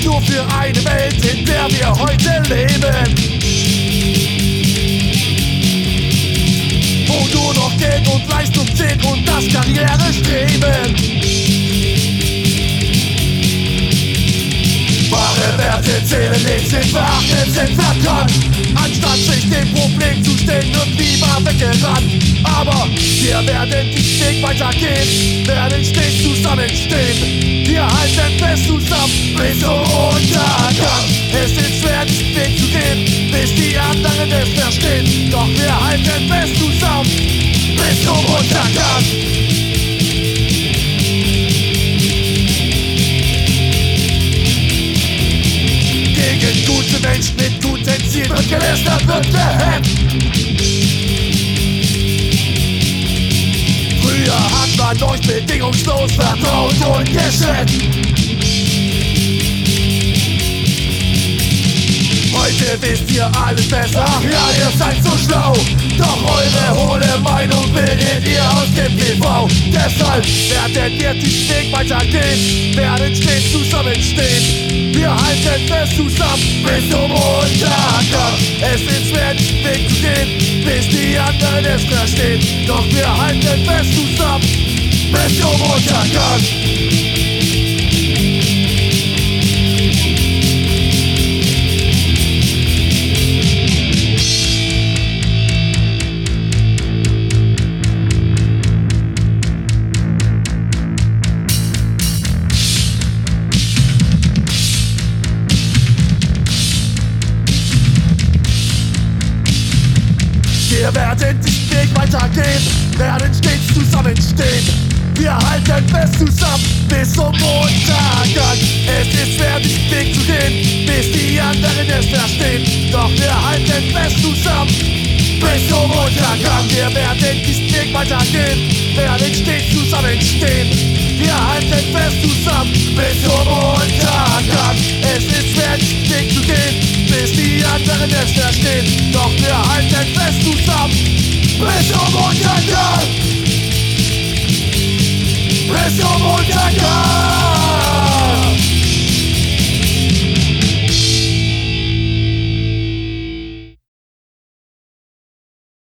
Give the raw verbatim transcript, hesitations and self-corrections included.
nur für eine Welt, in der wir heute leben. Wo nur noch Geld und Leistung zählt und das Karrierestreben. Wahre Werte zählen nicht, sind verachtend, sind verkannt. Anstatt sich dem Problem zu stellen, wird lieber weggerannt. Aber wir werden den Weg weitergehen, werden stets zusammenstehen. Wir halten fest zusammen bis zum Untergang. Es ist schwer, diesen Weg zu gehen, bis die anderen es verstehen. Doch wir halten fest zusammen bis zum Untergang. Gegen gute Menschen mit guten Zielen wird gelästert, wird gehemmt. Früher hat man euch bedingungslos vertraut und geschätzt. Heute wisst ihr alles besser, ach ja, ihr seid so schlau. Doch eure hohle Meinung bildet ihr aus dem T V. Deshalb werden wir diesen Weg weitergehen, werden stets zusammenstehen. Wir halten fest zusammen bis zum Untergang. Es ist schwer, diesen Weg zu gehen, bis die anderen es verstehen. Doch wir halten fest zusammen bis zum Untergang. Wir werden diesen Weg weitergehen, werden stets zusammenstehen. Wir halten fest zusammen bis zum Untergang. Es ist schwer, diesen Weg zu gehen, bis die anderen es verstehen. Doch wir halten fest zusammen bis zum Untergang. Wir werden diesen Weg weitergehen, werden stets zusammenstehen. Wir halten fest zusammen bis zum Untergang. Es ist schwer, diesen Weg zu gehen, bis die anderen es verstehen. Doch wir halten fest zusammen bis zum Untergang. Bis zum Untergang.